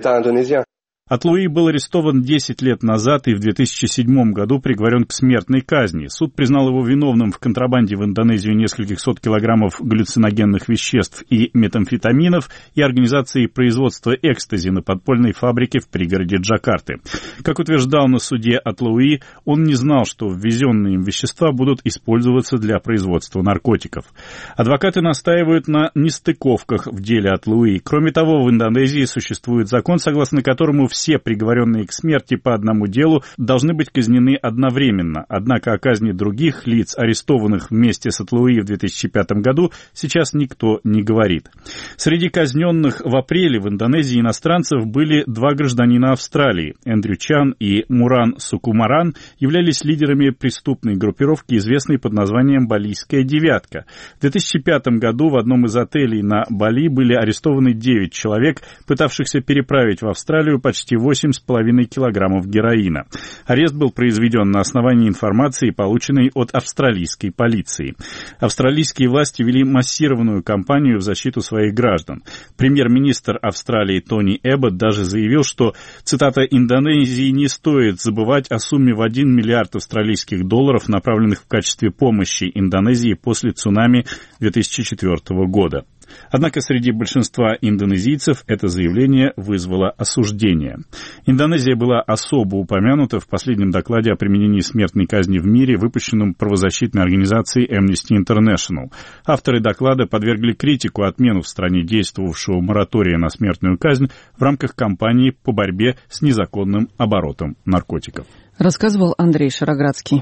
S7: Атлауи был арестован десять лет назад и в две тысячи седьмом году приговорен к смертной казни. Суд признал его виновным в контрабанде в Индонезию нескольких сот килограммов галлюциногенных веществ и метамфетаминов и организации производства экстази на подпольной фабрике в пригороде Джакарты. Как утверждал на суде Атлауи, он не знал, что ввезенные им вещества будут использоваться для производства наркотиков. Адвокаты настаивают на нестыковках в деле Атлауи. Кроме того, в Индонезии существует закон, согласно которому все приговоренные к смерти по одному делу должны быть казнены одновременно. Однако о казни других лиц, арестованных вместе с Атлауи в две тысячи пятом году, сейчас никто не говорит. Среди казненных в апреле в Индонезии иностранцев были два гражданина Австралии. Эндрю Чан и Муран Сукумаран являлись лидерами преступной группировки, известной под названием «Балийская девятка». В две тысячи пятом году в одном из отелей на Бали были арестованы девять человек, пытавшихся переправить в Австралию почти восемь с половиной килограммов героина. Арест был произведен на основании информации, полученной от австралийской полиции. Австралийские власти вели массированную кампанию в защиту своих граждан. Премьер-министр Австралии Тони Эббот даже заявил, что, цитата, «Индонезии не стоит забывать о сумме в один миллиард австралийских долларов, направленных в качестве помощи Индонезии после цунами две тысячи четвёртого года». Однако среди большинства индонезийцев это заявление вызвало осуждение. Индонезия была особо упомянута в последнем докладе о применении смертной казни в мире, выпущенном правозащитной организацией Amnesty International. Авторы доклада подвергли критику отмену в стране действовавшего моратория на смертную казнь в рамках кампании по борьбе с незаконным оборотом наркотиков.
S1: Рассказывал Андрей Шароградский.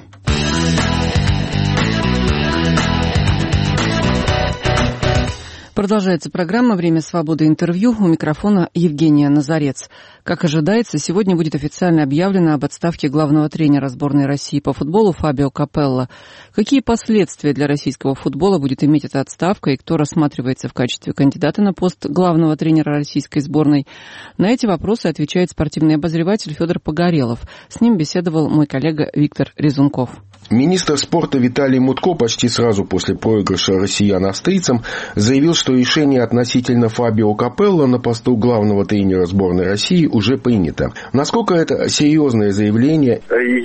S1: Продолжается программа «Время свободы. Интервью». У микрофона Евгения Назарец. Как ожидается, сегодня будет официально объявлено об отставке главного тренера сборной России по футболу Фабио Капелло. Какие последствия для российского футбола будет иметь эта отставка и кто рассматривается в качестве кандидата на пост главного тренера российской сборной? На эти вопросы отвечает спортивный обозреватель Федор Погорелов. С ним беседовал мой коллега Виктор Резунков.
S10: Министр спорта Виталий Мутко почти сразу после проигрыша россиян австрийцам заявил, что решение относительно Фабио Капелло на посту главного тренера сборной России уже принято. Насколько это серьезное заявление?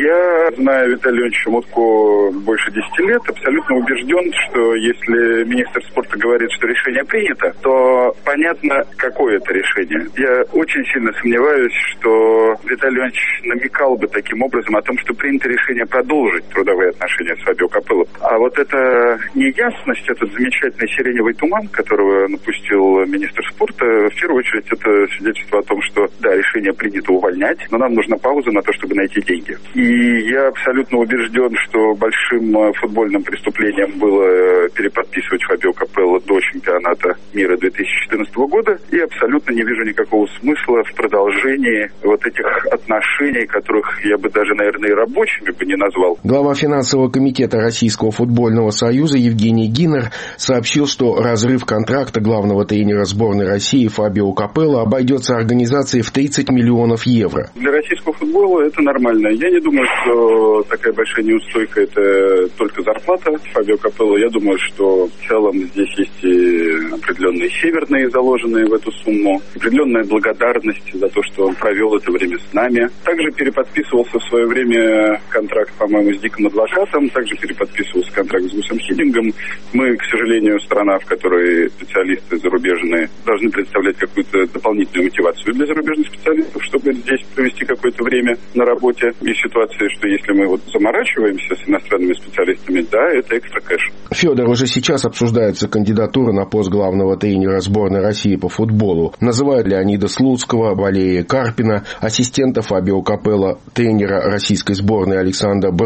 S11: Я знаю Виталия Леонидовича Мутко больше десяти лет, абсолютно убежден, что если министр спорта говорит, что решение принято, то понятно, какое это решение. Я очень сильно сомневаюсь, что Виталий Леонидович намекал бы таким образом о том, что принято решение продолжить трудовые отношения с Фабио Капелло. А вот эта неясность, этот замечательный сиреневый туман, которого напустил министр спорта, в первую очередь это свидетельство о том, что да, решение принято увольнять, но нам нужна пауза на то, чтобы найти деньги. И я абсолютно убежден, что большим футбольным преступлением было переподписывать Фабио Капелло до чемпионата мира две тысячи четырнадцатого года, и абсолютно не вижу никакого смысла в продолжении вот этих отношений, которых я бы даже, наверное, и рабочими бы не назвал.
S10: Глава финансового комитета Российского футбольного союза Евгений Гиннер сообщил, что разрыв контракта главного тренера сборной России Фабио Капелло обойдется организации в тридцать миллионов евро.
S11: Для российского футбола это нормально. Я не думаю, что такая большая неустойка это только зарплата Фабио Капелло. Я думаю, что в целом здесь есть и определенные северные заложенные в эту сумму, определенная благодарность за то, что он провел это время с нами. Также переподписывался в свое время контракт, по-моему, с Диком Адвокатом, также переподписывался контракт с Гусом Хидингом. Мы, к сожалению, страна, в которой специалисты зарубежные должны представлять какую-то дополнительную мотивацию для зарубежных специалистов, чтобы здесь провести какое-то время на работе. И ситуация, что если мы вот заморачиваемся с иностранными специалистами, да, это экстра кэш.
S10: Федор, уже сейчас обсуждается кандидатура на пост главного тренера сборной России по футболу. Называют Леонида Слуцкого, Валерия Карпина, ассистента Фабио Капелло, тренера российской сборной Александра Бордюка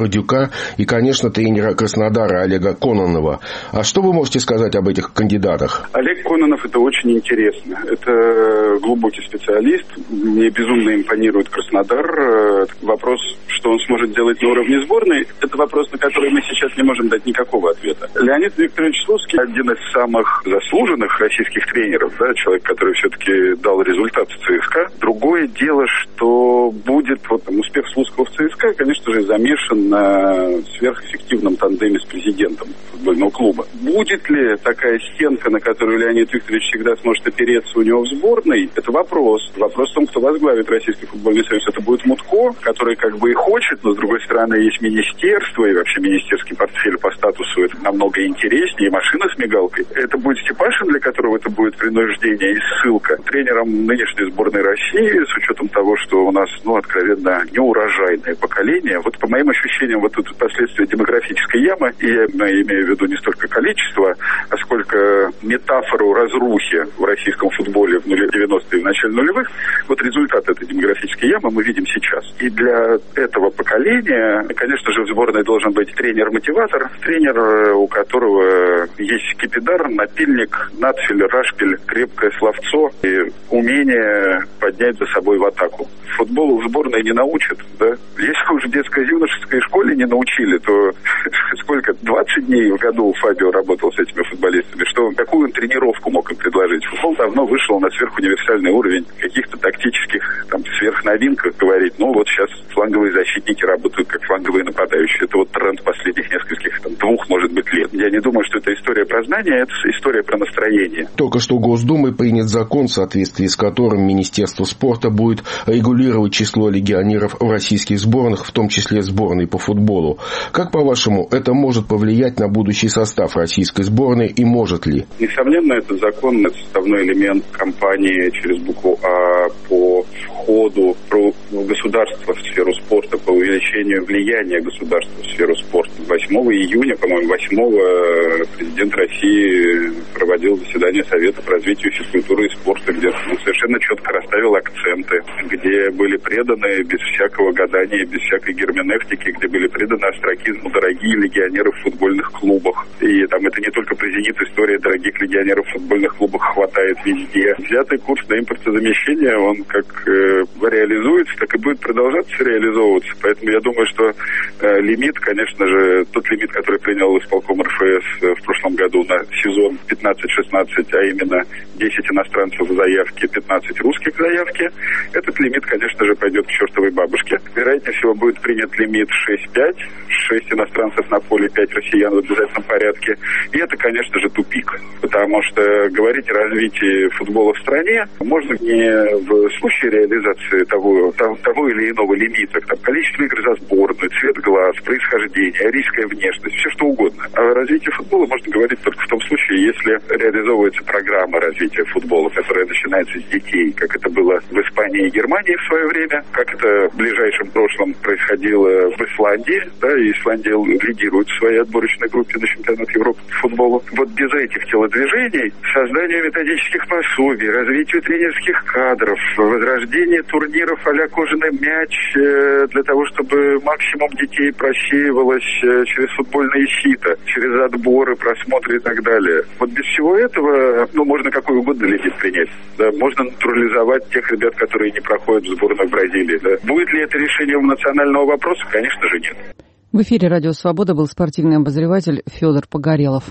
S10: Иванчука и, конечно, тренера Краснодара Олега Кононова. А что вы можете сказать об этих кандидатах?
S11: Олег Кононов — это очень интересно. Это глубокий специалист. Мне безумно импонирует Краснодар. Вопрос, что он сможет делать на уровне сборной, это вопрос, на который мы сейчас не можем дать никакого ответа. Леонид Викторович Слуцкий — один из самых заслуженных российских тренеров, да, человек, который все-таки дал результат в ЦСКА. Другое дело, что будет вот, там, успех Слуцкого в ЦСКА, конечно же, замешан на сверхэффективном тандеме с президентом футбольного клуба. Будет ли такая стенка, на которую Леонид Викторович всегда сможет опереться у него в сборной, это вопрос. Вопрос в том, кто возглавит Российский футбольный союз. Это будет Мутко, который как бы и хочет, но с другой стороны есть министерство, и вообще министерский портфель по статусу это намного интереснее, и машина с мигалкой. Это будет Степашин, для которого это будет принуждение и ссылка. Тренером нынешней сборной России, с учетом того, что у нас, ну, откровенно, неурожайное поколение, вот по моим ощущениям, вот тут последствия демографической ямы, и я имею в виду не столько количество, а сколько метафору разрухи в российском футболе в девяностые и в начале нулевых, вот результат этой демографической ямы мы видим сейчас. И для этого поколения, конечно же, в сборной должен быть тренер-мотиватор, тренер, у которого есть скипидар, напильник, надфиль, рашпиль, крепкое словцо и умение поднять за собой в атаку. Футболу в сборной не научат, да? Если уж в детско-юношеской школе не научили, то сколько, двадцать дней в году Фабио работал с этими футболистами, что какую он тренировку мог им предложить? Футбол давно вышел на сверхуниверсальный уровень каких-то тактических там сверхновинках говорить, ну вот сейчас фланговые защитники работают как фланговые нападающие. Это вот тренд последних нескольких, там, двух, может быть, лет. Я не думаю, что это история про знания, это история про настроение.
S10: Только что Госдумой принят закон, в соответствии с которым Министерство спорта будет регулировать число легионеров в российских сборных, в том числе сборной по футболу. Как, по-вашему, это может повлиять на будущий состав российской сборной и может ли?
S11: Несомненно, этот закон – это составной элемент кампании через букву А по входу про государство в сферу спорта, по увеличению влияния государства в сферу спорта. восьмого июня, по-моему, восьмого президент России проводил заседание Совета по развитию физкультуры и спорта, где он совершенно четко расставил акценты, где были преданы без всякого гадания, без всякой герменевтики, где были преданы остракизму дорогие легионеры в футбольных клубах. И там это не только про «Зенит», история дорогих легионеров в футбольных клубах хватает везде. Взятый курс на импортозамещение, он как э, реализуется, так и будет продолжаться реализовываться. Поэтому я думаю, что э, лимит, конечно же, тот лимит, который принял исполком РФС э, в прошлом году на сезон пятнадцать-шестнадцать, а именно десять иностранцев в заявке, пятнадцать русских в заявке, этот лимит, конечно же, пойдет к чертовой бабушке. Вероятнее всего будет принят лимит шесть-пять, шесть иностранцев на поле, пять россиян в обязательном порядке. И это, конечно же, тупик, потому что говорить о развитии футбола в стране можно не в случае реализации того, того, того или иного лимита, там, количество игр за сборную, цвет глаз, происхождение, арийская внешность, все что угодно. А о развитии футбола можно говорить только в том случае, если реализовывается программа развития футбола, которая начинается с детей, как это было в Испании и Германии в свое время, как это в ближайшем прошлом происходило в Исландии, да, и Исландия лидирует в своей отборочной группе на чемпионат Европы по футболу. Вот без этих телодвижений, создания методических пособий, развитию тренерских кадров, возрождение турниров а-ля кожаный мяч для того, чтобы максимум детей просеивалось через футбольные сито, через отборы, просмотры и так далее. Вот без всего этого, ну, можно какой угодно лимит принять. Да, можно натурализовать тех ребят, которые не проходят в сборную Бразилии. Да. Будет ли это решением национального вопроса? Конечно же, нет.
S1: В эфире «Радио Свобода» был спортивный обозреватель Федор Погорелов.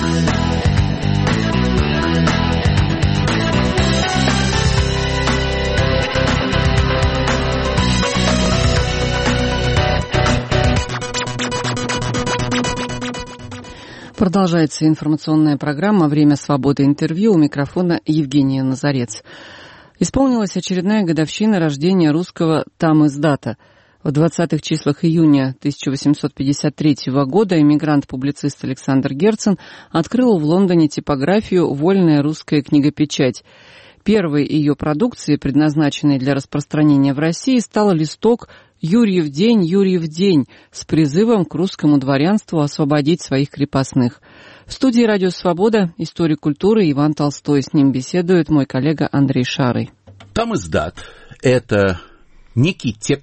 S1: Продолжается информационная программа «Время свободы. Интервью». У микрофона Евгения Назарец. Исполнилась очередная годовщина рождения русского тамиздата. В двадцатых числах июня тысяча восемьсот пятьдесят третьего года эмигрант-публицист Александр Герцен открыл в Лондоне типографию «Вольная русская книгопечать». Первой ее продукцией, предназначенной для распространения в России, стал листок «Юрьев день, Юрьев день» с призывом к русскому дворянству освободить своих крепостных. В студии «Радио Свобода» историк культуры Иван Толстой. С ним беседует мой коллега Андрей Шарый.
S8: Тамиздат – это некий текст,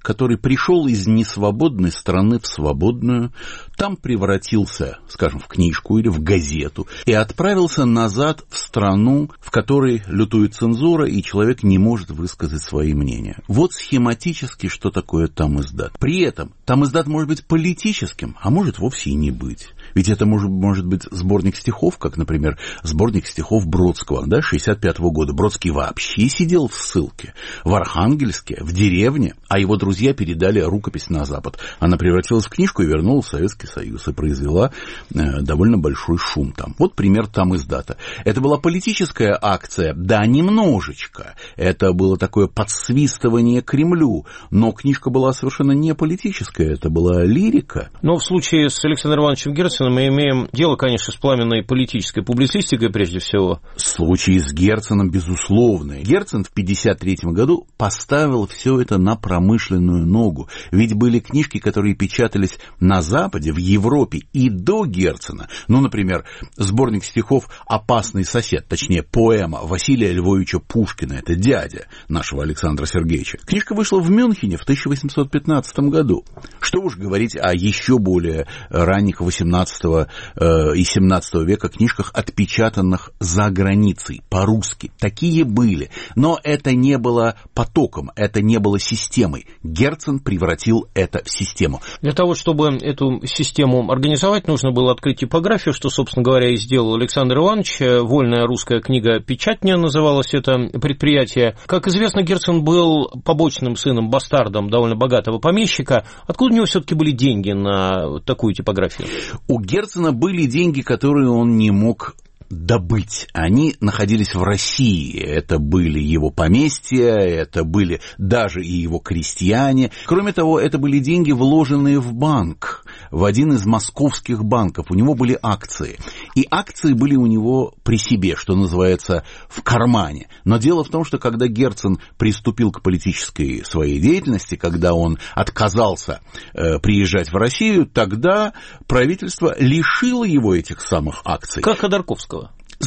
S8: который пришел из несвободной страны в свободную, там превратился, скажем, в книжку или в газету, и отправился назад в страну, в которой лютует цензура, и человек не может высказать свои мнения. Вот схематически, что такое тамиздат. При этом тамиздат может быть политическим, а может вовсе и не быть. Ведь это может, может быть сборник стихов, как, например, сборник стихов Бродского, да, шестьдесят пятого года. Бродский вообще сидел в ссылке, в Архангельске, в деревне, а его друзья передали рукопись на Запад. Она превратилась в книжку и вернулась в Советский Союз и произвела э, довольно большой шум там. Вот пример тамиздата. Это была политическая акция, да, немножечко. Это было такое подсвистывание Кремлю, но книжка была совершенно не политическая, это была лирика.
S12: Но в случае с Александром Ивановичем Герценом мы имеем дело, конечно, с пламенной политической публицистикой прежде всего.
S8: В случае с Герценом, безусловно. Герцен в пятьдесят третьем году поставил все это на промышленную ногу. Ведь были книжки, которые печатались на Западе, в Европе и до Герцена. Ну, например, сборник стихов «Опасный сосед», точнее, поэма Василия Львовича Пушкина, это дядя нашего Александра Сергеевича. Книжка вышла в Мюнхене в тысяча восемьсот пятнадцатом году. Что уж говорить о еще более ранних восемнадцатого и семнадцатого века книжках, отпечатанных за границей, по-русски. Такие были. Но это не было потоком, это не было системой. Герцен превратил это в систему.
S12: Для того, чтобы эту систему организовать, нужно было открыть типографию, что, собственно говоря, и сделал Александр Иванович. Вольная русская книга «Печатня» называлось это предприятие. Как известно, Герцен был побочным сыном, бастардом довольно богатого помещика. Откуда у него все-таки были деньги на такую типографию?
S8: У Герцена были деньги, которые он не мог добыть. Они находились в России. Это были его поместья, это были даже и его крестьяне. Кроме того, это были деньги, вложенные в банк, в один из московских банков. У него были акции. И акции были у него при себе, что называется, в кармане. Но дело в том, что когда Герцен приступил к политической своей деятельности, когда он отказался э, приезжать в Россию, тогда правительство лишило его этих самых акций.
S12: Как Ходорковского.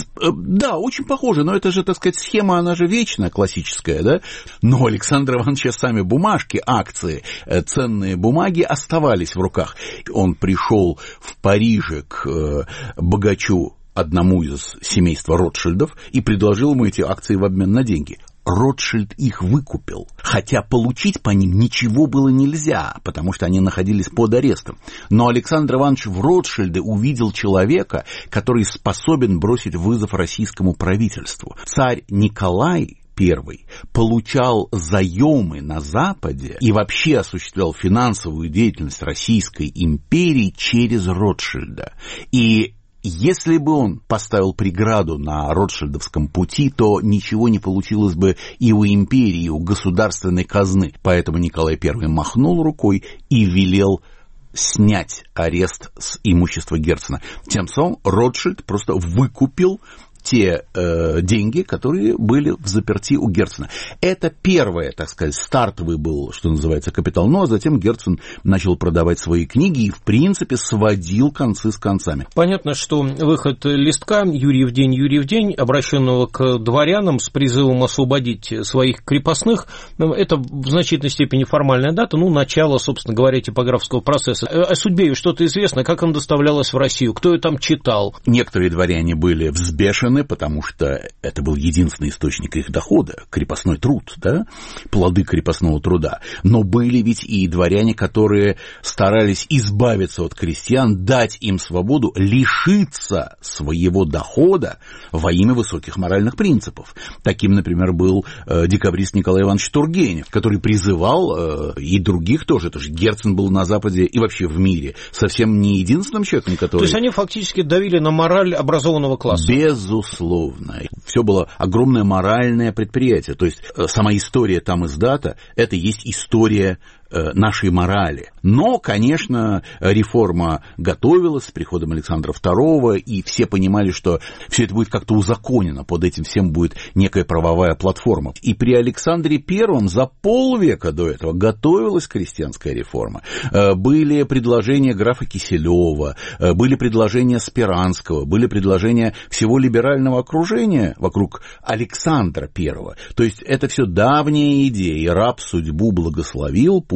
S8: Да, очень похоже, но это же, так сказать, схема, она же вечная, классическая, да? Но у Александра Ивановича сами бумажки, акции, ценные бумаги оставались в руках. Он пришел в Париже к богачу, одному из семейства Ротшильдов, и предложил ему эти акции в обмен на деньги. Ротшильд их выкупил, хотя получить по ним ничего было нельзя, потому что они находились под арестом. Но Александр Иванович в Ротшильде увидел человека, который способен бросить вызов российскому правительству. Царь Николай Первый получал заемы на Западе и вообще осуществлял финансовую деятельность Российской империи через Ротшильда. И если бы он поставил преграду на Ротшильдовском пути, то ничего не получилось бы и у империи, и у государственной казны. Поэтому Николай Первый махнул рукой и велел снять арест с имущества Герцена. Тем самым Ротшильд просто выкупил те э, деньги, которые были в заперти у Герцена. Это первое, так сказать, стартовый был, что называется, капитал. Ну, а затем Герцен начал продавать свои книги и, в принципе, сводил концы с концами.
S12: Понятно, что выход листка «Юрьев день, Юрьев день», обращенного к дворянам с призывом освободить своих крепостных, это в значительной степени формальная дата, ну, начало, собственно говоря, типографского процесса. О судьбе что-то известно, как она доставлялась в Россию, кто ее там читал?
S8: Некоторые дворяне были взбешены, потому что это был единственный источник их дохода, крепостной труд, да, плоды крепостного труда. Но были ведь и дворяне, которые старались избавиться от крестьян, дать им свободу, лишиться своего дохода во имя высоких моральных принципов. Таким, например, был э, декабрист Николай Иванович Тургенев, который призывал, э, и других тоже, потому что Герцен был на Западе и вообще в мире совсем не единственным человеком, который...
S12: То есть они фактически давили на мораль образованного класса?
S8: Безусловно. Все было огромное моральное предприятие. То есть сама история тамиздата — это есть история нашей морали. Но, конечно, реформа готовилась с приходом Александра Второго, и все понимали, что все это будет как-то узаконено, под этим всем будет некая правовая платформа. И при Александре Первом за полвека до этого готовилась крестьянская реформа. Были предложения графа Киселева, были предложения Спиранского, были предложения всего либерального окружения вокруг Александра Первого. То есть это все давняя идея. И раб судьбу благословил, Пушкин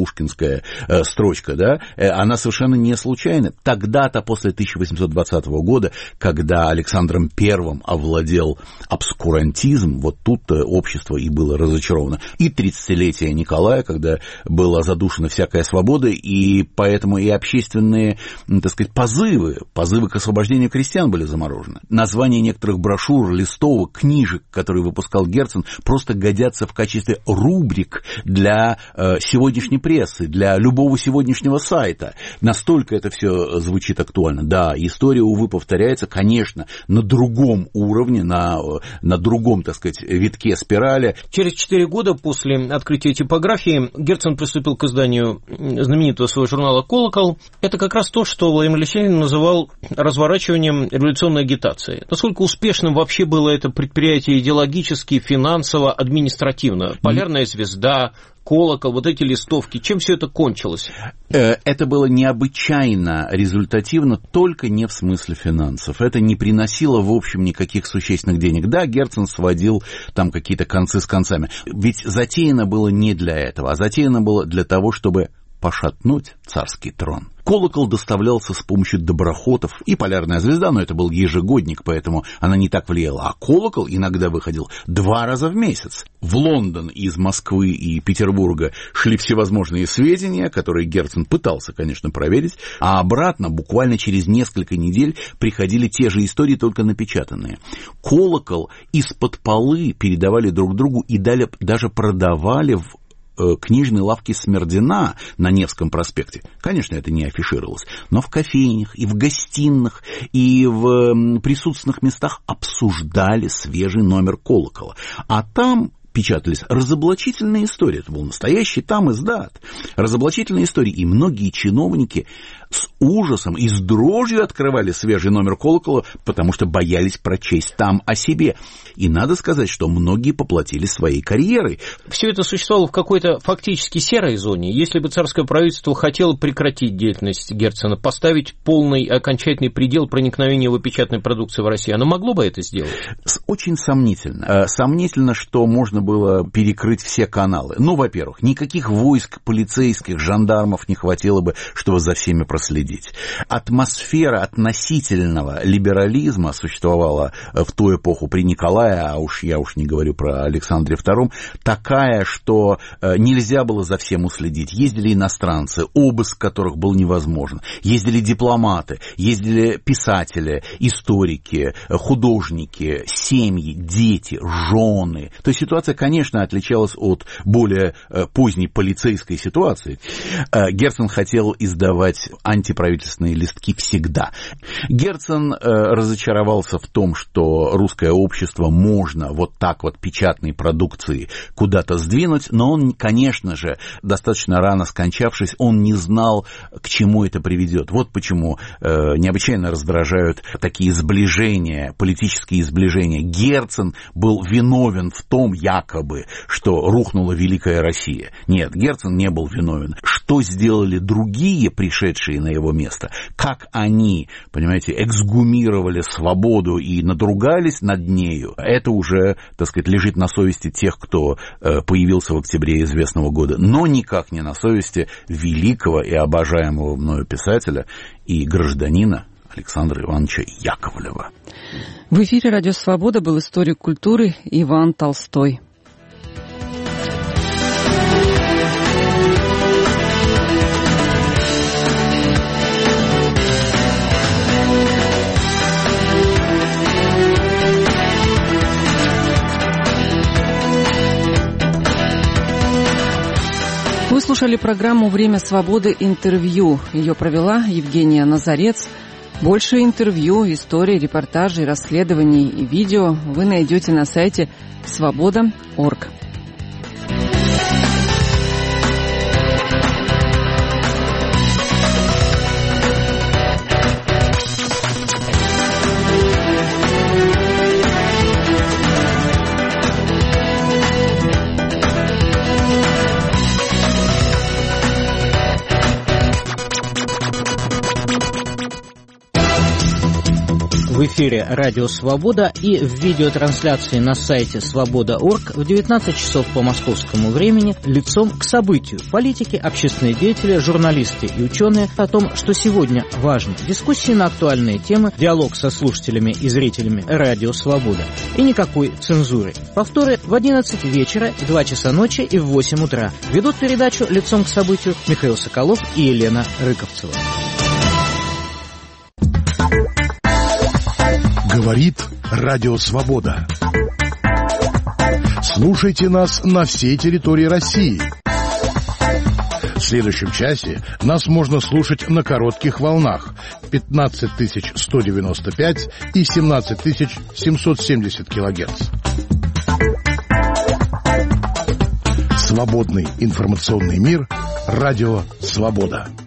S8: пушкинская э, строчка, да, э, она совершенно не случайна. Тогда-то, после тысяча восемьсот двадцатого года, когда Александром Первым овладел обскурантизм, вот тут-то общество и было разочаровано. И тридцатилетие Николая, когда была задушена всякая свобода, и поэтому и общественные, так сказать, позывы, позывы к освобождению крестьян были заморожены. Названия некоторых брошюр, листовок, книжек, которые выпускал Герцен, просто годятся в качестве рубрик для э, сегодняшней прессы, для любого сегодняшнего сайта. Настолько это все звучит актуально. Да, история, увы, повторяется, конечно, на другом уровне, на, на другом, так сказать, витке спирали.
S12: Через четыре года после открытия типографии Герцен приступил к изданию знаменитого своего журнала «Колокол». Это как раз то, что Владимир Алексеевич называл разворачиванием революционной агитации. Насколько успешным вообще было это предприятие идеологически, финансово, административно? «Полярная звезда», «Колокол», вот эти листовки, чем все это кончилось?
S8: Это было необычайно результативно, только не в смысле финансов. Это не приносило, в общем, никаких существенных денег. Да, Герцен сводил там какие-то концы с концами. Ведь затеяно было не для этого, а затеяно было для того, чтобы пошатнуть царский трон. «Колокол» доставлялся с помощью доброхотов, и «Полярная звезда», но это был ежегодник, поэтому она не так влияла. А «Колокол» иногда выходил два раза в месяц. В Лондон из Москвы и Петербурга шли всевозможные сведения, которые Герцен пытался, конечно, проверить, а обратно, буквально через несколько недель, приходили те же истории, только напечатанные. «Колокол» из-под полы передавали друг другу и даже продавали в книжной лавки Смердина на Невском проспекте. Конечно, это не афишировалось, но в кофейнях и в гостиных и в присутственных местах обсуждали свежий номер «Колокола». А там печатались разоблачительные истории. Это был настоящий там издат. Разоблачительные истории. И многие чиновники с ужасом и с дрожью открывали свежий номер «Колокола», потому что боялись прочесть там о себе. И надо сказать, что многие поплатились своей карьерой.
S12: Все это существовало в какой-то фактически серой зоне. Если бы царское правительство хотело прекратить деятельность Герцена, поставить полный окончательный предел проникновения его печатной продукции в Россию, оно могло бы это сделать?
S8: Очень сомнительно. Сомнительно, что можно было перекрыть все каналы. Ну, во-первых, никаких войск, полицейских, жандармов не хватило бы, чтобы за всеми проследить. Атмосфера относительного либерализма существовала в ту эпоху при Николае, а уж я уж не говорю про Александре Втором, такая, что нельзя было за всем уследить. Ездили иностранцы, обыск которых был невозможен. Ездили дипломаты, ездили писатели, историки, художники, семьи, дети, жены. То есть ситуация, конечно, отличалась от более поздней полицейской ситуации. Герцен хотел издавать антиправительственные листки всегда. Герцен разочаровался в том, что русское общество можно вот так вот печатной продукции куда-то сдвинуть, но он, конечно же, достаточно рано скончавшись, он не знал, к чему это приведет. Вот почему необычайно раздражают такие сближения, политические сближения. Герцен был виновен в том, якобы, что рухнула Великая Россия. Нет, Герцен не был виновен. Что сделали другие, пришедшие на его место? Как они, понимаете, эксгумировали свободу и надругались над нею? Это уже, так сказать, лежит на совести тех, кто появился в октябре известного года, но никак не на совести великого и обожаемого мною писателя и гражданина Александра Ивановича Яковлева.
S1: В эфире «Радио Свобода» был историк культуры Иван Толстой. Вы слушали программу «Время свободы. Интервью». Ее провела Евгения Назарец. Больше интервью, историй, репортажей, расследований и видео вы найдете на сайте свобода точка орг.
S13: В эфире «Радио Свобода» и в видеотрансляции на сайте свобода точка орг в девятнадцать часов по московскому времени лицом к событию. Политики, общественные деятели, журналисты и ученые о том, что сегодня важно. Дискуссии на актуальные темы, диалог со слушателями и зрителями «Радио Свобода». И никакой цензуры. Повторы в одиннадцать вечера, в два часа ночи и в восемь утра. Ведут передачу «Лицом к событию» Михаил Соколов и Елена Рыковцева.
S14: Говорит Радио Свобода. Слушайте нас на всей территории России. В следующем часе нас можно слушать на коротких волнах пятнадцать тысяч сто девяносто пять и семнадцать тысяч семьсот семьдесят килогерц. Свободный информационный мир. Радио Свобода.